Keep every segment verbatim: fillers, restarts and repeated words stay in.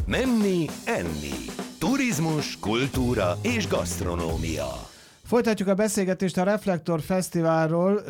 Menni, enni. Turizmus, kultúra és gasztronómia. Folytatjuk a beszélgetést a Reflektor Fesztiválról.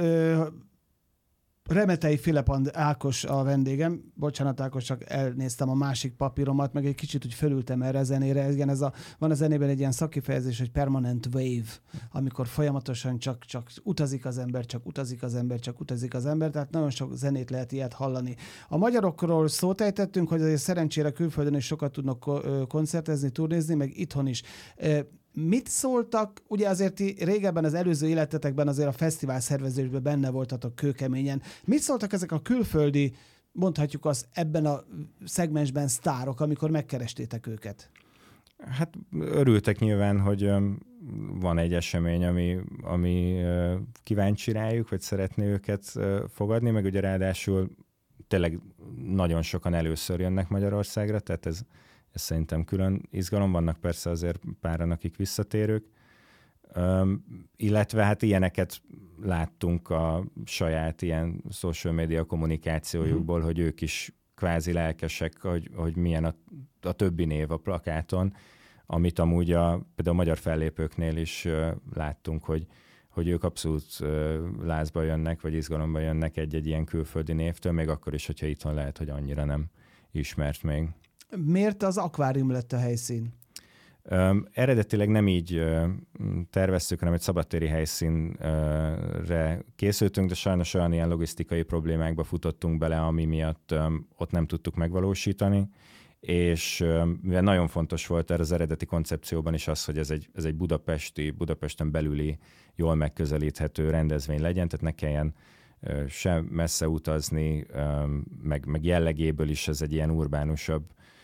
Remetei Filip Ákos a vendégem. Bocsánat, Ákos, csak elnéztem a másik papíromat, meg egy kicsit úgy fölültem erre a zenére. Igen, ez a, van a zenében egy ilyen szakifejezés, hogy permanent wave, amikor folyamatosan csak, csak utazik az ember, csak utazik az ember, csak utazik az ember, tehát nagyon sok zenét lehet ilyet hallani. A magyarokról szót ejtettünk, hogy azért szerencsére külföldön is sokat tudnak koncertezni, turnézni, meg itthon is. Mit szóltak? Ugye azért ti régebben az előző életetekben azért a fesztivál szervezésben benne voltatok kőkeményen. Mit szóltak ezek a külföldi, mondhatjuk azt, ebben a szegmensben sztárok, amikor megkerestétek őket? Hát örültek nyilván, hogy van egy esemény, ami, ami kíváncsi rájuk, vagy szeretné őket fogadni, meg ugye ráadásul tényleg nagyon sokan először jönnek Magyarországra, tehát ez Ez szerintem külön izgalom. Vannak persze azért páran, akik visszatérők. Üm, illetve hát ilyeneket láttunk a saját ilyen social media kommunikációjukból, mm. hogy ők is kvázi lelkesek, hogy, hogy milyen a, a többi név a plakáton, amit amúgy a, például a magyar fellépőknél is uh, láttunk, hogy, hogy ők abszolút uh, lázba jönnek, vagy izgalomba jönnek egy-egy ilyen külföldi névtől, még akkor is, hogyha itthon lehet, hogy annyira nem ismert még. Miért az akvárium lett a helyszín? Um, eredetileg nem így uh, terveztük, hanem egy szabadtéri helyszínre készültünk, de sajnos olyan ilyen logisztikai problémákba futottunk bele, ami miatt um, ott nem tudtuk megvalósítani, és um, mivel nagyon fontos volt erre az eredeti koncepcióban is az, hogy ez egy, ez egy budapesti, Budapesten belüli, jól megközelíthető rendezvény legyen, tehát ne kelljen uh, sem messze utazni, um, meg, meg jellegéből is ez egy ilyen urbánusabb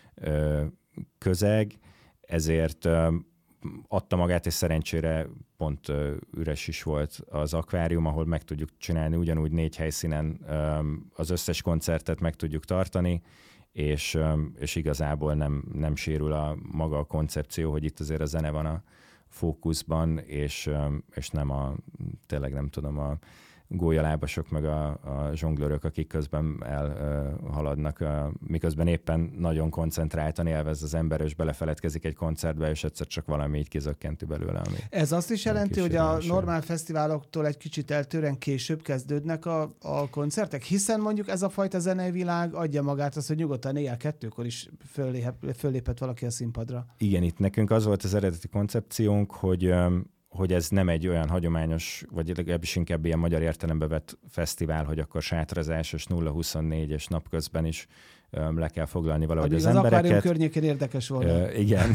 közeg, ezért adta magát, és szerencsére pont üres is volt az akvárium, ahol meg tudjuk csinálni ugyanúgy négy helyszínen az összes koncertet meg tudjuk tartani, és, és igazából nem, nem sérül a maga a koncepció, hogy itt azért a zene van a fókuszban, és, és nem a, tényleg nem tudom, a gólyalábasok, meg a, a zsonglőrök, akik közben elhaladnak, uh, miközben éppen nagyon koncentráltan élvez az ember, és belefeledkezik egy koncertbe, és egyszer csak valami így kizökkenti belőle. Ami Ez azt is jelenti, hogy a normál fesztiváloktól egy kicsit eltérően később kezdődnek a, a koncertek, hiszen mondjuk ez a fajta zenei világ adja magát azt, hogy nyugodtan éjjel kettőkor is föllép, föllépett valaki a színpadra. Igen, itt nekünk az volt az eredeti koncepciónk, hogy um, hogy ez nem egy olyan hagyományos, vagy legalábbis inkább ilyen magyar értelembe vett fesztivál, hogy akkor sátrazásos nulla huszonnégyes napközben is um, le kell foglalni valahogy Addig az, az embereket. Az akvárium környékén érdekes volt. Uh, igen.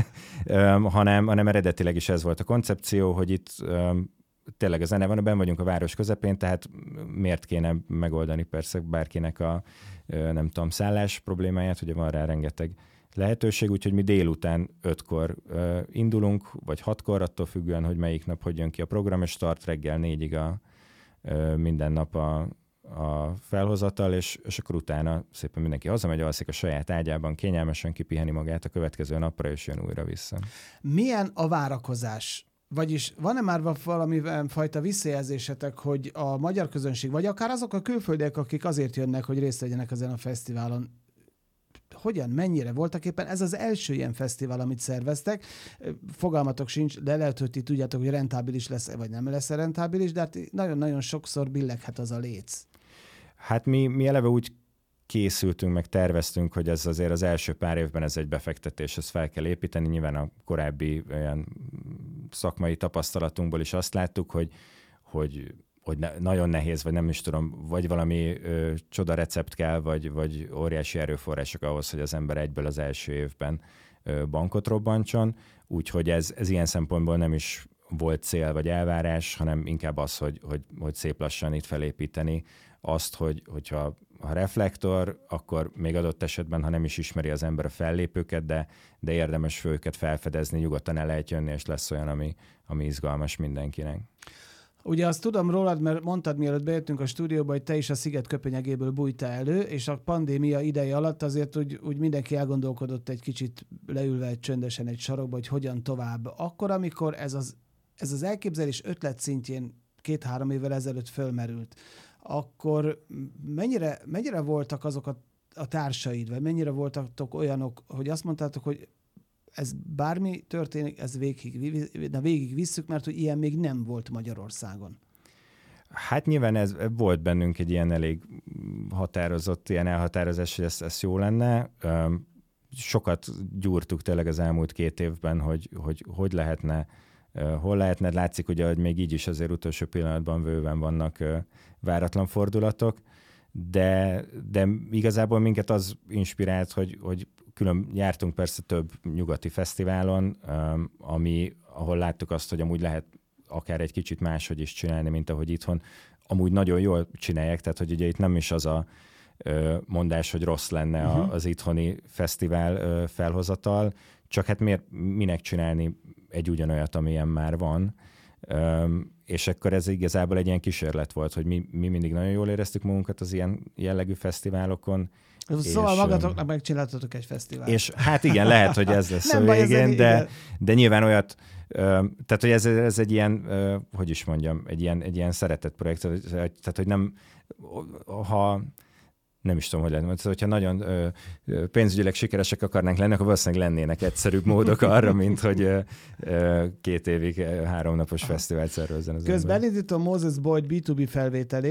um, hanem, hanem eredetileg is ez volt a koncepció, hogy itt um, tényleg a zene van, benn vagyunk a város közepén, tehát miért kéne megoldani persze bárkinek a uh, nem tudom, szállás problémáját, ugye van rá rengeteg lehetőség, úgyhogy mi délután ötkor uh, indulunk, vagy hatkor, attól függően, hogy melyik nap hogy jön ki a program, és start reggel négyig a, uh, minden nap a, a felhozatal, és, és akkor utána szépen mindenki hazamegy, alszik a saját ágyában, kényelmesen kipiheni magát a következő napra, és jön újra vissza. Milyen a várakozás? Vagyis van-e már valami fajta visszajelzésetek, hogy a magyar közönség, vagy akár azok a külföldiek, akik azért jönnek, hogy részt vegyenek ezen a fesztiválon, hogyan, mennyire voltak éppen? Ez az első ilyen fesztivál, amit szerveztek. Fogalmatok sincs, de lehet, hogy ti tudjátok, hogy rentábilis lesz, vagy nem lesz rentábilis, de hát nagyon-nagyon sokszor billeghet az a léc. Hát mi, mi eleve úgy készültünk, meg terveztünk, hogy ez azért az első pár évben ez egy befektetés, ezt fel kell építeni. Nyilván a korábbi olyan szakmai tapasztalatunkból is azt láttuk, hogy, hogy hogy ne, nagyon nehéz, vagy nem is tudom, vagy valami ö, csoda recept kell, vagy, vagy óriási erőforrások ahhoz, hogy az ember egyből az első évben ö, bankot robbantson. Úgyhogy ez, ez ilyen szempontból nem is volt cél vagy elvárás, hanem inkább az, hogy, hogy, hogy szép lassan itt felépíteni azt, hogy, hogyha a Reflektor, akkor még adott esetben, ha nem is ismeri az ember a fellépőket, de, de érdemes őket felfedezni, nyugodtan el lehet jönni, és lesz olyan, ami, ami izgalmas mindenkinek. Ugye azt tudom rólad, mert mondtad, mielőtt bejöttünk a stúdióba, hogy te is a sziget köpenyegéből bújtál elő, és a pandémia ideje alatt azért úgy, úgy mindenki elgondolkodott egy kicsit leülve egy csöndesen egy sarokba, hogy hogyan tovább. Akkor, amikor ez az, ez az elképzelés ötlet szintjén két-három évvel ezelőtt fölmerült, akkor mennyire, mennyire voltak azok a a társaid, vagy mennyire voltatok olyanok, hogy azt mondtátok, hogy ez bármi történik, ez végig, de végig visszük, mert hogy ilyen még nem volt Magyarországon. Hát nyilván ez volt bennünk egy ilyen elég határozott, ilyen elhatározás, hogy ez, ez jó lenne. Sokat gyúrtuk tényleg az elmúlt két évben, hogy hogy, hogy lehetne, hol lehetne. Látszik ugye, hogy még így is azért utolsó pillanatban bőven vannak váratlan fordulatok, de, de igazából minket az inspirált, hogy, hogy külön jártunk persze több nyugati fesztiválon, ami, ahol láttuk azt, hogy amúgy lehet akár egy kicsit máshogy is csinálni, mint ahogy itthon. Amúgy nagyon jól csinálják, tehát hogy ugye itt nem is az a mondás, hogy rossz lenne uh-huh. az itthoni fesztivál felhozatal, csak hát miért, minek csinálni egy ugyanolyat, amilyen már van. És akkor ez igazából egy ilyen kísérlet volt, hogy mi, mi mindig nagyon jól éreztük magunkat az ilyen jellegű fesztiválokon. Szóval és, magatoknak megcsináltatok egy fesztivált. És hát igen, lehet, hogy ez lesz a végén, de, de nyilván olyat, tehát hogy ez, ez egy ilyen, hogy is mondjam, egy ilyen, egy ilyen szeretett projekt, tehát hogy nem, ha nem is tudom, hogy lehet, hogyha nagyon ö, pénzügyileg sikeresek akarnánk lenni, akkor valószínűleg lennének egyszerűbb módok arra, mint hogy ö, ö, két évig háromnapos fesztivált szervezzen az Közben elindítom Moses Boyd bé kettő bé felvételét,